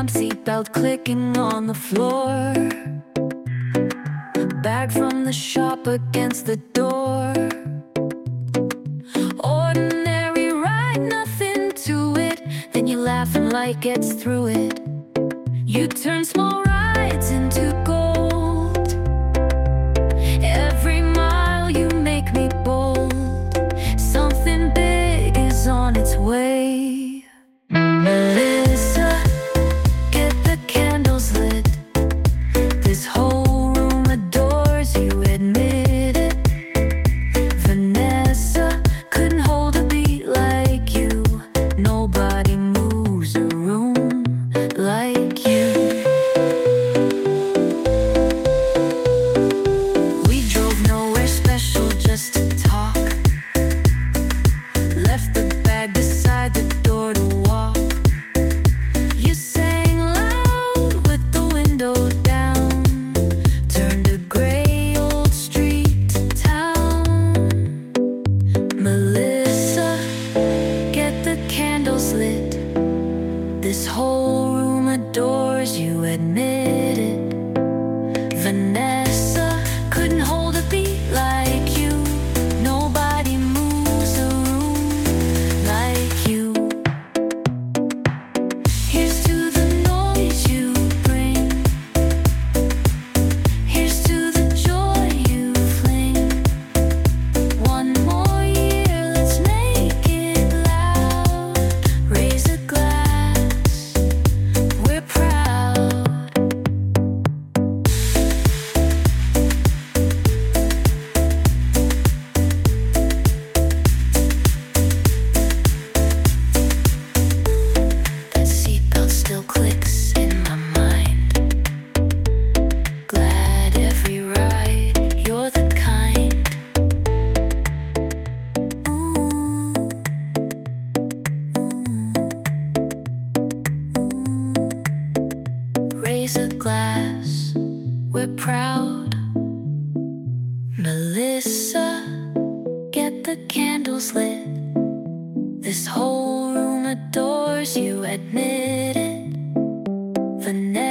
jam, seatbelt clicking on the floor. Bag from the shop against the door. Ordinary ride, nothing to it. Then you laugh and light gets through it. You turn small rides into gold. Every mile you make me bold. Something big is on its way. Melissa, get the candles lit. This whole room adores you, admit it. Vanessa couldn't hold a beat like you. Nobody moves a room like you. We drove nowhere special, just to talk. Left the bag beside the door to walk. You sang loud with the window down. Turned a gray old street to town. Melissa, get the candles lit. This whole room adores you, admit it. Vanessa couldn't hold a beat like you. Nobody moves a room like you. Here's to the noise you bring. Here's to the joy you fling. One more year, let's make it loud. Raise a glass, we're proud. That seatbelt still clicks in my mind. Glad every ride, you're the kind. Raise a glass, we're proud. Melissa, get the candles lit. This whole room adores you, admit it. Vanessa